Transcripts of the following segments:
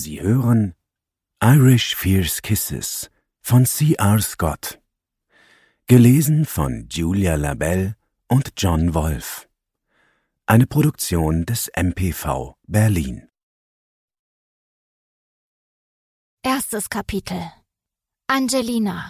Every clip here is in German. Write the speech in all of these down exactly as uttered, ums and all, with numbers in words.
Sie hören Irish Fierce Kisses von C R Scott. Gelesen von Julia Labelle und John Wolf. Eine Produktion des M P V Berlin. Erstes Kapitel. Angelina.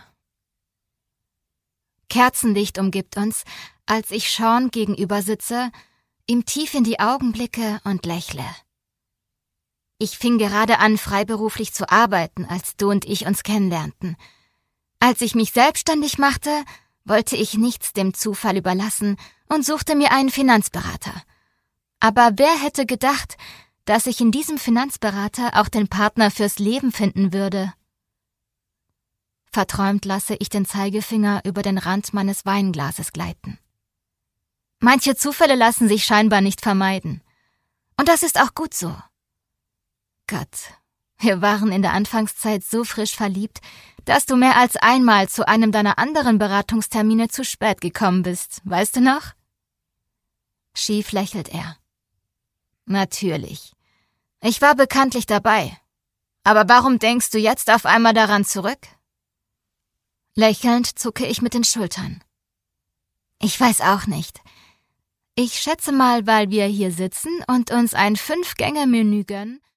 Kerzenlicht umgibt uns, als ich Sean gegenüber sitze, ihm tief in die Augen blicke und lächle. Ich fing gerade an, freiberuflich zu arbeiten, als du und ich uns kennenlernten. Als ich mich selbstständig machte, wollte ich nichts dem Zufall überlassen und suchte mir einen Finanzberater. Aber wer hätte gedacht, dass ich in diesem Finanzberater auch den Partner fürs Leben finden würde? Verträumt lasse ich den Zeigefinger über den Rand meines Weinglases gleiten. Manche Zufälle lassen sich scheinbar nicht vermeiden. Und das ist auch gut so. Gott, wir waren in der Anfangszeit so frisch verliebt, dass du mehr als einmal zu einem deiner anderen Beratungstermine zu spät gekommen bist, weißt du noch? Schief lächelt er. Natürlich. Ich war bekanntlich dabei. Aber warum denkst du jetzt auf einmal daran zurück? Lächelnd zucke ich mit den Schultern. Ich weiß auch nicht. Ich schätze mal, weil wir hier sitzen und uns ein Fünf-Gänge-Menü gönnen,